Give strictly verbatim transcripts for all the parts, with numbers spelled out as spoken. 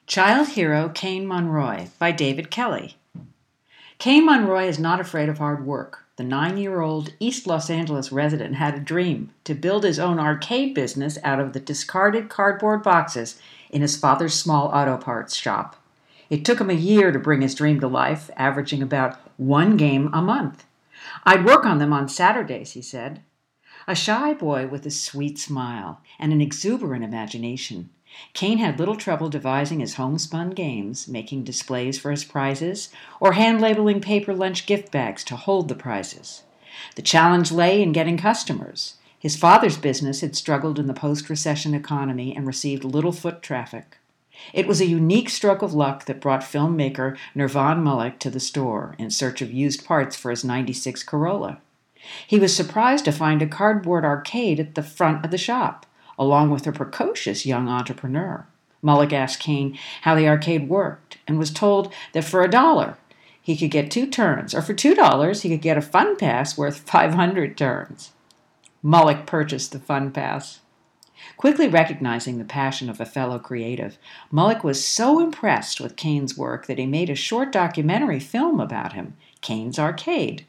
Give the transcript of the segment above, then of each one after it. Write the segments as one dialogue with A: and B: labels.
A: Child Hero Kane Monroy by David Kelly. Kane Monroy is not afraid of hard work. The nine-year-old East Los Angeles resident had a dream to build his own arcade business out of the discarded cardboard boxes in his father's small auto parts shop. It took him a year to bring his dream to life, averaging about one game a month. "I'd work on them on Saturdays," he said. A shy boy with a sweet smile and an exuberant imagination, Kane had little trouble devising his homespun games, making displays for his prizes, or hand-labeling paper lunch gift bags to hold the prizes. The challenge lay in getting customers. His father's business had struggled in the post-recession economy and received little foot traffic. It was a unique stroke of luck that brought filmmaker Nirvan Malik to the store in search of used parts for his ninety-six Corolla. He was surprised to find a cardboard arcade at the front of the shop, along with a precocious young entrepreneur. Malik asked Kane how the arcade worked and was told that for a dollar he could get two turns, or for two dollars he could get a fun pass worth five hundred turns. Malik purchased the fun pass. Quickly recognizing the passion of a fellow creative, Malik was so impressed with Kane's work that he made a short documentary film about him, Kane's Arcade.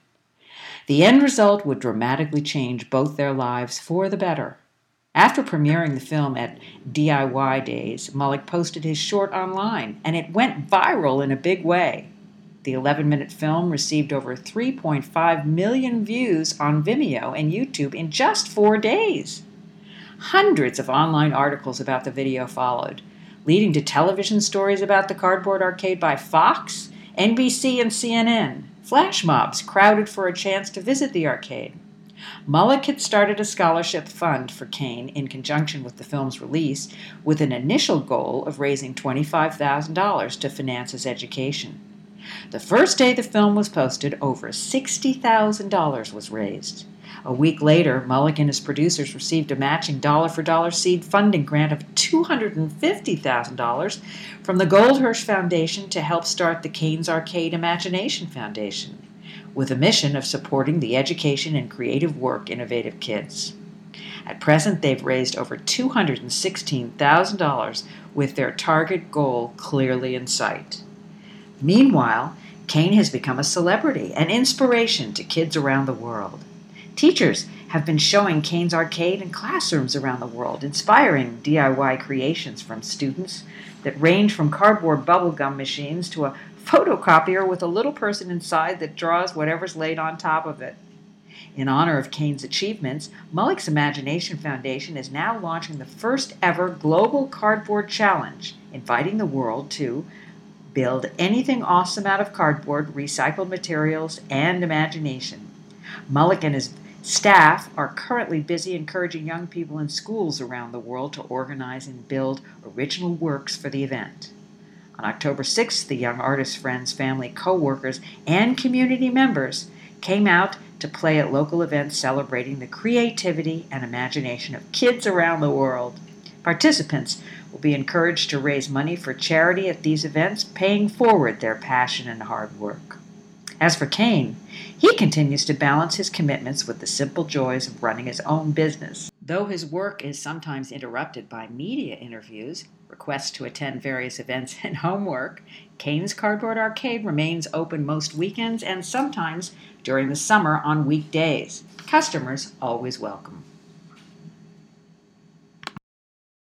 A: The end result would dramatically change both their lives for the better. After premiering the film at D I Y Days, Malik posted his short online, and it went viral in a big way. The eleven-minute film received over three point five million views on Vimeo and YouTube in just four days. Hundreds of online articles about the video followed, leading to television stories about the cardboard arcade by Fox, N B C, and C N N. Flash mobs crowded for a chance to visit the arcade. Malik had started a scholarship fund for Kane in conjunction with the film's release, with an initial goal of raising twenty-five thousand dollars to finance his education. The first day the film was posted, over sixty thousand dollars was raised. A week later, Malik and his producers received a matching dollar-for-dollar seed funding grant of two hundred fifty thousand dollars from the Goldhirsch Foundation to help start the Kane's Arcade Imagination Foundation, with a mission of supporting the education and creative work innovative kids. At present, they've raised over two hundred sixteen thousand dollars with their target goal clearly in sight. Meanwhile, Kane has become a celebrity, an inspiration to kids around the world. Teachers have been showing Kane's Arcade in classrooms around the world, inspiring D I Y creations from students that range from cardboard bubblegum machines to a photocopier with a little person inside that draws whatever's laid on top of it. In honor of Kane's achievements, Malik's Imagination Foundation is now launching the first ever global cardboard challenge, inviting the world to build anything awesome out of cardboard, recycled materials, and imagination. Malik and his staff are currently busy encouraging young people in schools around the world to organize and build original works for the event. On October sixth, the young artist's friends, family, co-workers, and community members came out to play at local events celebrating the creativity and imagination of kids around the world. Participants will be encouraged to raise money for charity at these events, paying forward their passion and hard work. As for Kane, he continues to balance his commitments with the simple joys of running his own business. Though his work is sometimes interrupted by media interviews, requests to attend various events, and homework, Kane's Cardboard Arcade remains open most weekends and sometimes during the summer on weekdays. Customers always welcome.